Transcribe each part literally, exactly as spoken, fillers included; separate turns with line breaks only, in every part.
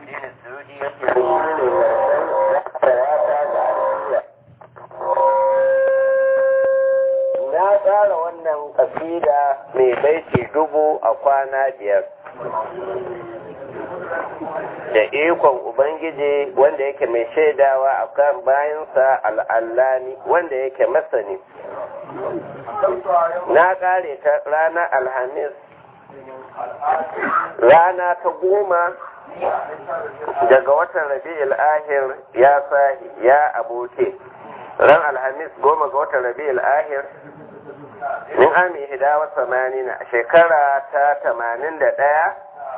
Jalaluddin Suyuti yake na tsara wannan kasida mai baiti dubu a kwana biyar da ikon Ubangiji wanda yake mai shaidawa a kan bayansa al'allani wanda yake masani. Na kare ta ranar Alhamis, rana ta goma daga watan Rabi'ul Ahir ya sahi ya aboke. Ran Alhamis goma ga watan Rabi'ul Ahir min ami hidawa samanina shekara ta tamanin da ɗaya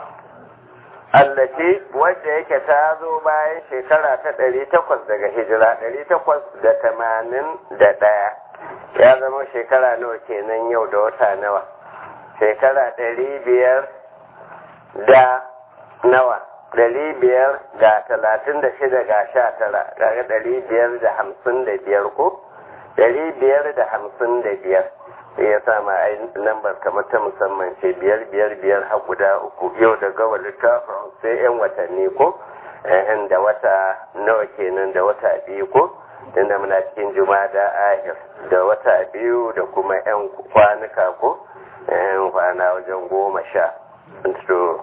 allace wadda yake ta zo bayan shekara ta ɗari takwas daga hijira ɗari takwas da tamanin da ɗaya ya zama shekara nawa kenan yau da wata nawa shekara ɗari biyar da nawa ɗari biyar ga talatin da shida ga sha tara daga ɗari biyar da hamsin da biyar ko ɗari biyar da hamsin da biyar ya sama ai lambar kamar ta musamman ce biyar biyar biyar har guda uku yau da gawa littafin sai yan watanni ko eh da wata nawa kenan da wata biyu ko tunda muna cikin jumada ahir da wata biyu da kuma yan kwanuka ko eh kwana wajen goma sha to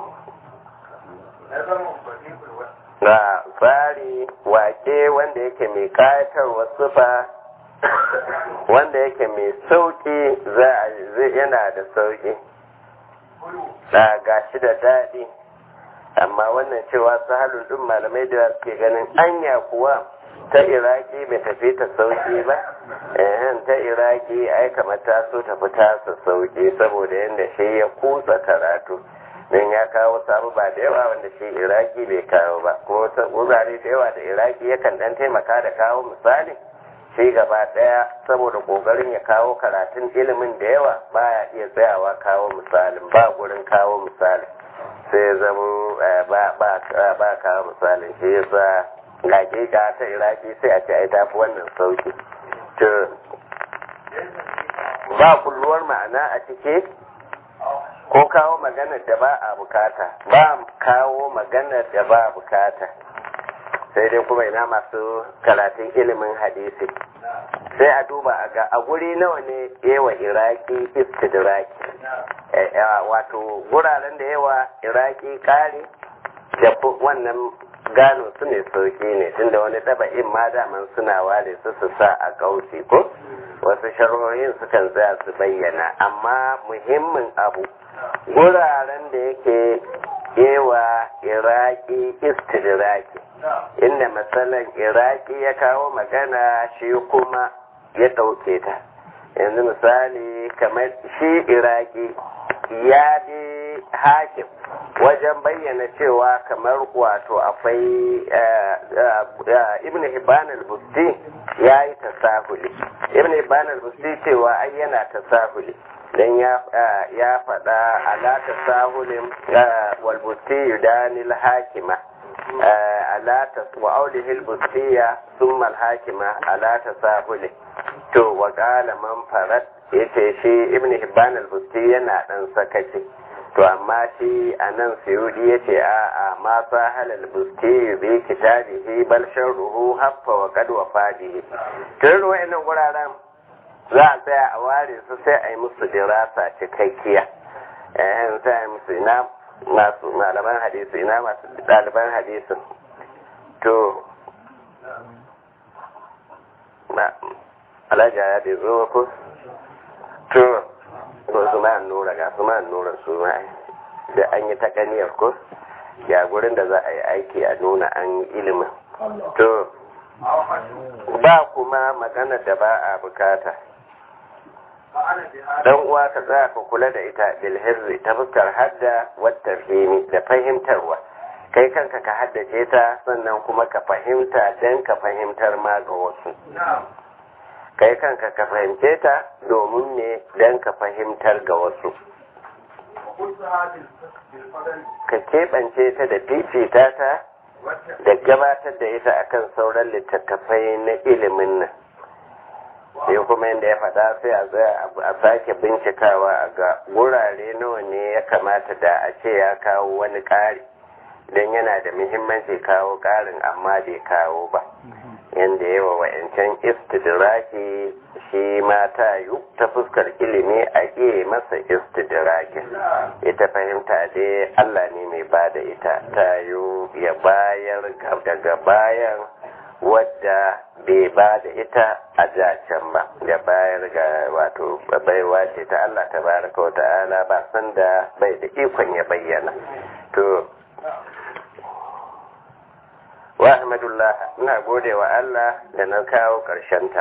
na tsari wake wanda yake mai kayatarwa sufa wanda yake mai sauki yana da sauki na gashi da daɗi amma wannan cewa sahalun ɗin malamai da suke ganin anya kuwa ta iraki bai tafi ta sauki ba ehen ta iraki ai kamar ta so ta fita su sauki saboda yadda shi ya kutsa karatu don ya kawo samu ba da yawa wanda shi iraki bai kawo ba kuma wurare da yawa da iraki yakan dan taimaka da kawo misali shi gaba daya saboda kokarin ya kawo karatun ilimin da yawa baya iya tsayawa kawo misalin ba gurin kawo misalin sai zama ba ba ba kawo misalin shi yasa hakika ta iraki sai a ce ai tafi wannan sauki to ba kulluwar ma'ana a cike ko kawo maganar da ba a bukata ba kawo maganar da ba a bukata sai dai kuma ina masu karatun ilimin hadisi sai a duba a ga a guri nawa ne yawa iraki istidraki wato guraren da yawa iraki kare da wannan gano su ne sauki ne tunda wani taba'in ma daman suna ware su su sa a kauci ko wasu sharhohin sukan tsaya su bayyana amma muhimmin abu guraren da yake yewa iraki istidraki inda matsalan iraki ya kawo magana shi kuma ya ɗauke ta yanzu misali kamar shi iraki ya bi hakim wajen bayyana cewa kamar wato akwai ibn hibban al-busti ya yi tasahuli ibn hibban al-busti cewa ai yana tasahuli dan ya ya faɗa ala tasahulin wal busti yudanil hakima ala tas wa aulihi al-bustiya thumma al-hakima ala tasahuli to wa qala man farad yace shi ibn hibban al-busti yana dan sakaci to amma shi anan suyudi yace a a ma sahal al-busti bi kitabihi bal sharruhu haffa wa qad wafadihi to wayannan guraren za a tsaya a ware su sai a yi musu dirasa cikakkiya eh sai a yi musu ina masu malaman hadisi ina masu ɗaliban hadisin to na alaja ya bai zo ko to ko su ma nura ga su ma nura su ma da an yi takaniyar ko ya gurin da za a yi aiki a nuna an yi ilimin to ba kuma magana da ba a bukata dan uwa ka za ka kula da ita bilhirri ta fuskar hadda wata fahimi da fahimtarwa kai kanka ka haddace ta sannan kuma ka fahimta dan ka fahimtar ma ga wasu kai kanka ka fahimce ta domin ne dan ka fahimtar ga wasu ka keɓance ta da fifita ta da gabatar da ita akan sauran littattafai na ilimin nan sai kuma yadda ya faɗa sai a tsaya a sake bincikawa a ga wurare nawa ne ya kamata da a ce ya kawo wani ƙari don yana da muhimmanci kawo ƙarin amma bai kawo ba yanda yawa wa'yancan istidraki shi ma ta yi ta fuskar ilimi a iya masa istidrakin ita fahimta dai Allah ne mai ba da ita ta yi ya bayar daga bayan wadda bai ba da ita a jacen ba ya bayar ga wato baiwa ce ta Allah ta baraka wa ta'ala ba san da bai da ikon ya bayyana to wa ahmadullah ina gode wa Allah da na kawo ta.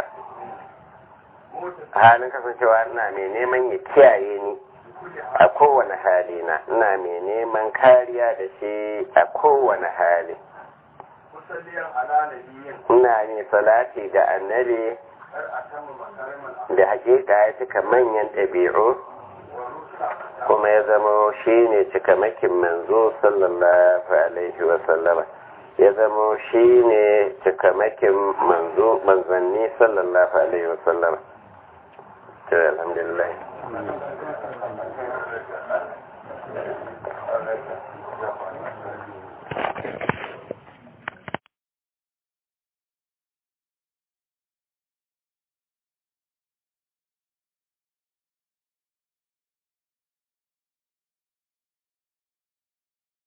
halin kasancewa ina mai neman ya kiyaye ni a kowane hali na ina mai neman kariya da shi a kowane hali ina ne salati ga annabi da hakika ya cika manyan ɗabi'u kuma ya zama shi ne cikamakin manzo sallallahu alaihi wasallama ya zama shi ne cikamakin manzo manzanni sallallahu alaihi wasallama to alhamdulillah